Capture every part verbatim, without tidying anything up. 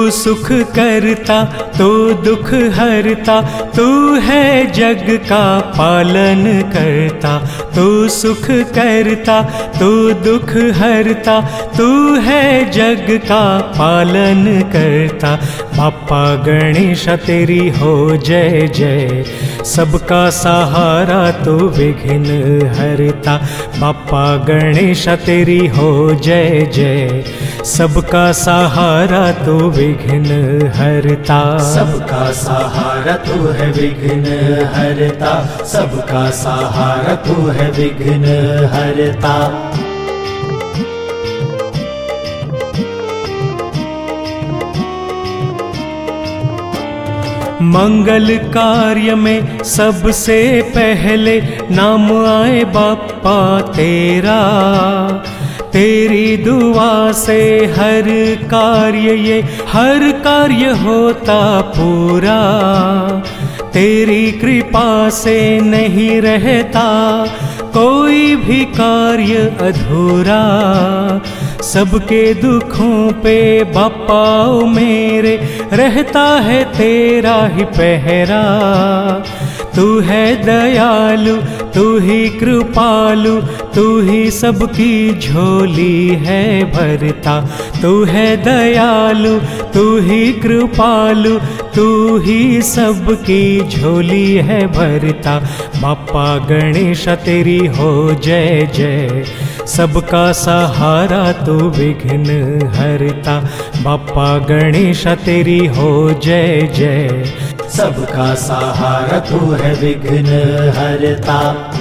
सुख करता तू दुख हरता, तू है जग का पालन करता। तू सुख करता तू दुख हरता, तू है जग का पालन करता। बाप्पा गणेश तेरी हो जय जय, सबका सहारा तू विघ्न हरता। बाप्पा गणेश तेरी हो जय जय, सबका सहारा तू विघ्न हरता। सबका सहारा तू है विघ्न हरता, सबका सहारा तू है विघ्न हरता। मंगल कार्य में सबसे पहले नाम आए बाप्पा तेरा। तेरी दुआ से हर कार्य ये हर कार्य होता पूरा। तेरी कृपा से नहीं रहता कोई भी कार्य अधूरा। सबके दुखों पे बाप्पा मेरे रहता है तेरा ही पहरा। तू है दयालु तू ही कृपालु, तू ही सबकी झोली है भरता। तू है दयालु तू ही कृपालु, तू ही सबकी झोली है भरता। बाप्पा गणेश तेरी हो जय जय, सबका सहारा तू विघ्न हरता। बाप्पा गणेश तेरी हो जय जय, सबका सहारा तू है विघ्न हरता।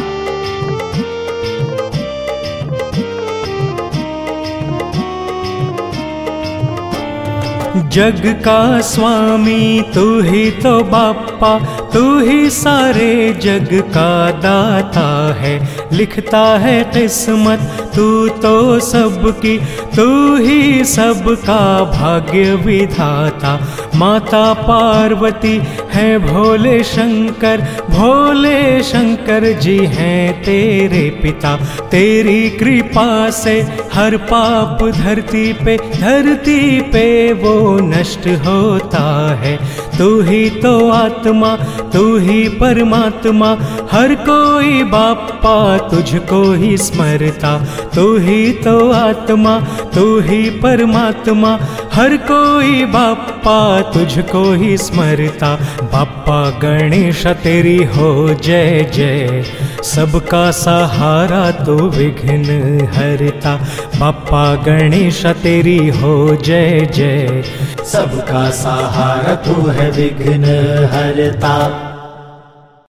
जग का स्वामी तू ही तो बाप्पा, तू ही सारे जग का दाता है। लिखता है किस्मत तू तो सबकी, तू ही सबका भाग्य विधाता। माता पार्वती है भोले शंकर, भोले शंकर जी हैं तेरे पिता। तेरी कृपा से हर पाप धरती पे धरती पे वो नष्ट होता है। तू ही तो आत्मा तू ही परमात्मा, हर कोई बाप्पा तुझको ही स्मरता। तू ही तो आत्मा तू ही परमात्मा, हर कोई बाप्पा तुझको ही स्मरता। बाप्पा गणेश तेरी हो जय जय, सबका सहारा तू विघ्न हरता। बाप्पा गणेश तेरी हो जय जय, सबका सहारा तू है विघ्न हरता।